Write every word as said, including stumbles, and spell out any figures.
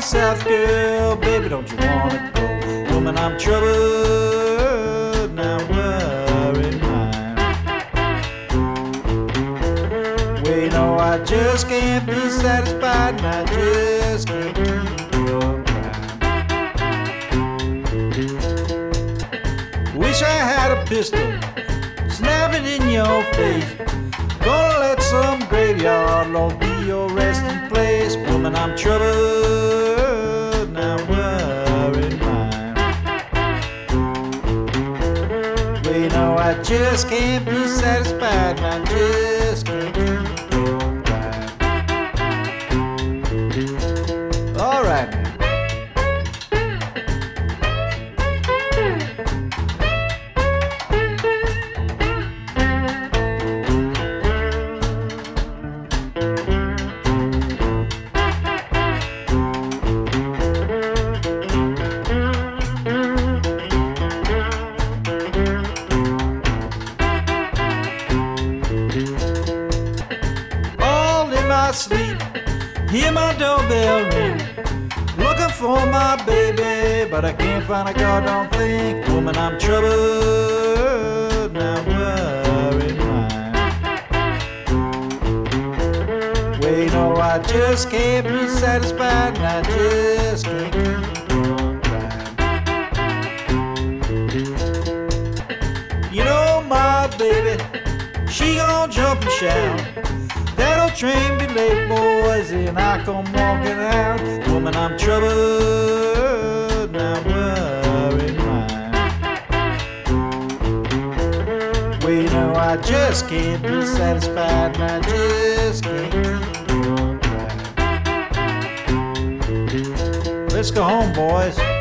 south, girl, baby, don't you wanna go? Woman, I'm troubled, now worry mine. Well, you know I just can't be satisfied, and I just can't keep from crying. Wish I had a pistol, snap it in your face. Gonna let some graveyard law be your resting place. Woman, I'm troubled, now worry mine. Well, you know I just can't be satisfied, and I just can't keep from crying. All right now. Sleep, hear my doorbell ring, looking for my baby, but I can't find a goddamn thing. Woman, I'm troubled, now worry mine. Well, you know I just can't be satisfied, and I just can't keep on crying. You know my baby, she gon' jump and shout. That old train be late, boys, and I come walking out. Woman, I'm troubled, now worry mine. Well, you know I just can't be satisfied, and I just can't keep on crying. Let's go home, boys.